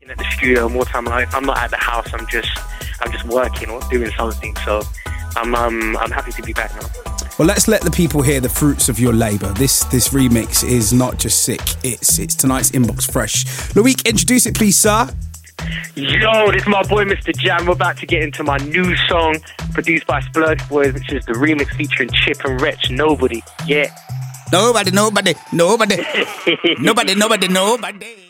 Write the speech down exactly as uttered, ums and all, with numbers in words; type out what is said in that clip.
at the studio, more time. Like, if I'm not at the house, I'm just I'm just working or doing something. So I'm um, I'm happy to be back now. Well, let's let the people hear the fruits of your labour. This this remix is not just sick, it's it's tonight's Inbox Fresh. Loic, introduce it please, sir. Yo, this is my boy Mister Jam. We're about to get into my new song produced by Splurge Boys, which is the remix featuring Chip and Wretch, Nobody. Yeah. Nobody, nobody, nobody, nobody, nobody, nobody.